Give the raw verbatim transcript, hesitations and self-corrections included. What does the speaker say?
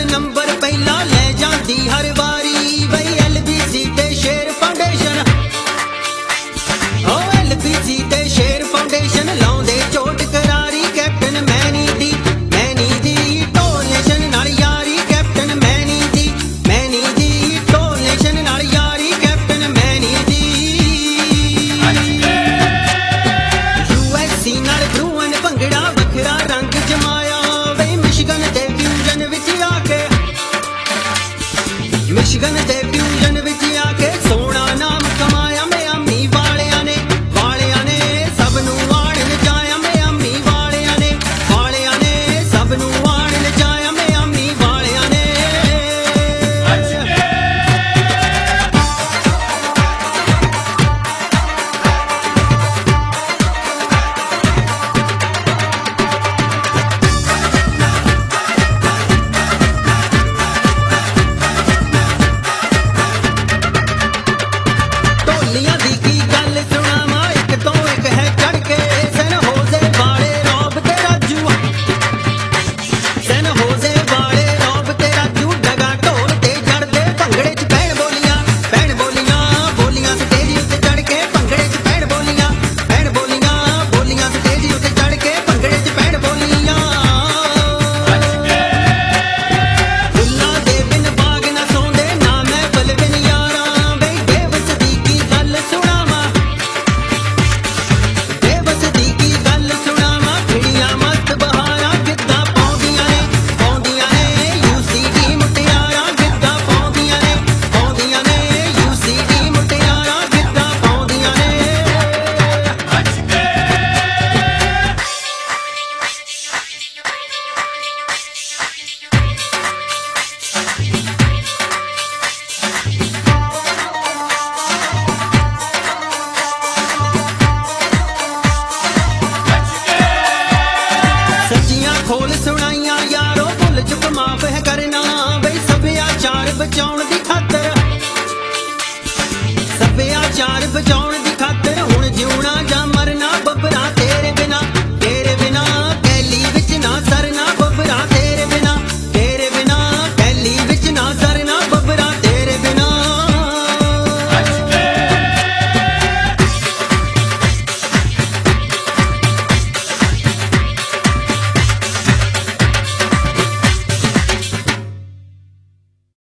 number पहला ले जाती हर बारी बई एल बी सी ते शेर foundation O L B C ते शेर फाउंडेशन लाउंदे चोट करारी कैप्टन मैनी दी मैनी दी टोल नेशन नाल यारी कैप्टन मैनी दी मैनी दी टोल नेशन नाल यारी कैप्टन मैनी दी यूएससी नाल ब्रूअन भंगड़ा वखरा रंग जमाया बई मिशिगन ते फ्यूजन विच आके मिशिगन ते फ्यूजन विच आके सोना नाम कमाया मियामी वालियां ने वालियां ने सब नूं आण नचाया मियामी वालियां ने वालियां ने सब नूं आण नचाया मियामी वालियां ने ਢੋਲੀਆਂ ਦੀ ਕੀ ਗੱਲ ਸੁਣਾਵਾਂ ਇੱਕ ਤੋਂ ਇੱਕ ਹੈ ਚੜ ਕੇ ਸਨ ਹੋਜ਼ੇ ਵਾਲੇ ਰੌਬ ਤੇ ਰਾਜੂ ਸਨ ਹੋਜ਼ੇ ਵਾਲੇ ਰੌਬ ਤੇ ਰਾਜੂ ਡਗਾ ਢੋਲ ਤੇ ਚੜਦੇ ਭੰਗੜੇ 'ਚ ਪੈਣ ਬੋਲੀਆਂ ਪੈਣ ਬੋਲੀਆਂ ਬੋਲੀਆਂ ਸਟੇਜ ਉੱਤੇ ਚੜ ਕੇ ਭੰਗੜੇ 'ਚ ਪੈਣ ਬੋਲੀਆਂ ਪੈਣ ਬੋਲੀਆਂ ਬੋਲੀਆਂ ਸਟੇਜ ਉੱਤੇ ਚੜ ਕੇ ਭੰਗੜੇ 'ਚ ਪੈਣ ਬੋਲੀਆਂ ਫੁੱਲਾਂ ਦੇ ਬਿਨ ਬਾਗ ਨਾ ਸੌਂਦੇ ਨਾ ਮੈਂ ਬਲਵਿਨ ਯਾਰਾਂ ਬਈ ਬੇਵਸ ਦੀ ਕੀ ਗੱਲ ਸੁਣਾਵਾਂ ਬੇਵਸ ਦੀ ਕੀ ਗੱਲ ਸੁਣਾਵਾਂ ਖਿੜੀਆਂ ਮਸਤ ਬਹਾਰਾਂ ਗਿੱਧਾ ਪਾਉਂਦੀਆਂ ਨੇ ਪਾਉਂਦੀਆਂ ਨੇ ਯੂਸੀਡੀ ਮੁਟਿਆਰਾਂ ਗਿੱਧਾ ਪਾਉਂਦੀਆਂ ਨੇ ਪਾਉਂਦੀਆਂ ਨੇ ਯੂਸੀਡੀ ਮੁਟਿਆਰਾਂ ਗਿੱਧਾ ਪਾਉਂਦੀਆਂ ਨੇ सच्चियां खोल सुनाइयां यारो भुल चुक माफ है करना बई सभ्याचार बचाउण दी